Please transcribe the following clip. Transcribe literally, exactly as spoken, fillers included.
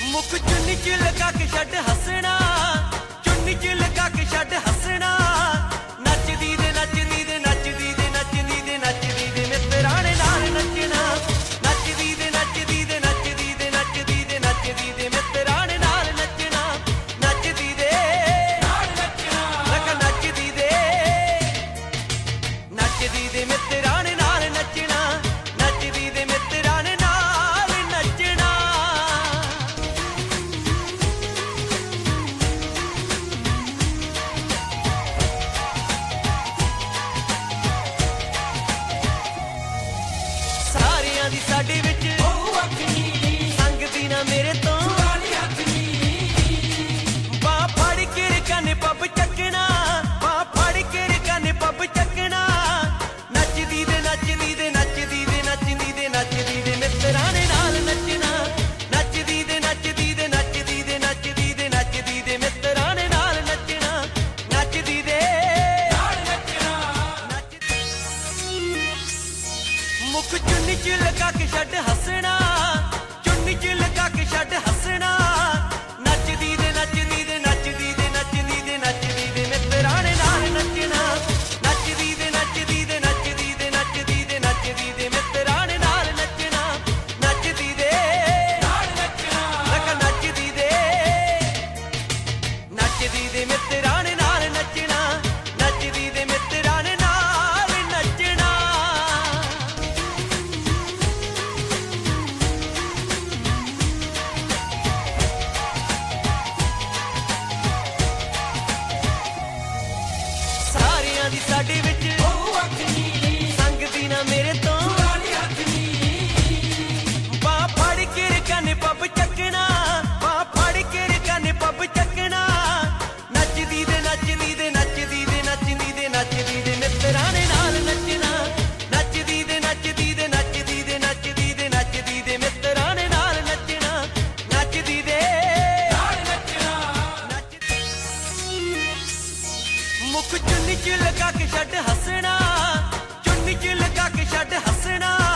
मुख चुन्नी च लगा के छड़ हसना, चुन्नी च लगा के छड़ हसना। नचदी दे नचदी दे नचदी दे नचदी दे नचदी दे मित्तरां ने नाल नचना। नचदी दे नचदी दे नचदी दे नचदी दे नचदी दे मित्तरां ने नाल नचना। नचदी दे नाल नचना, लगा नचदी दे नचदी दे मित्तरां ने नाल नचना। नचदी दे मित्तरां ने नाल नचना। सारियां दी साडे विच संगदी ना मेरे तो बां फड़ के कन्ने पब चकना, बां फड़ के कन्ने पब चकना। नचदी दे नचदी दे नचदी दे नचदी दे नचदी दे मित्तरां ने नाल नचना। नचदी दे नचदी दे नचदी दे नचदी दे नचदी दे मित्तरां ने नाल नचना। नचदी दे नाल नचना। मुख चुन्नी च लगा के छड़ हसना, चुन्नी च लगा के छड़ हसना। नचदी दे नचदी दे नचदी दे नचदी दे नचदी दे मित्तरां ने नाल नचना। नचदी दे नचदी दे नचदी दे नचदी दे नचदी दे मित्तरां ने नाल नचना। नचदी दे नाल नचना, लगा नचदी दे नचदी दे मित्तरां ने नाल नचना। नचदी दे मित्तरां ने नाल नचना। सारियां दी साडे विच संगदी ना मेरे तो बां फड़ के कन्ने पब चकना, बां फड़ के कन्ने पब चकना। नचदी दे नचदी दे नचदी दे नचदी दे नचदी दे मित्तरां ने नाल नचना। नचदी दे नचदी दे नचदी दे नचदी दे नचदी दे मित्तरां ने नाल नचना। नचदी दे नाल नचना। मुख चुन्नी च लगा के छड़ हसना, चुन्नी च लगा के छड़ हसना।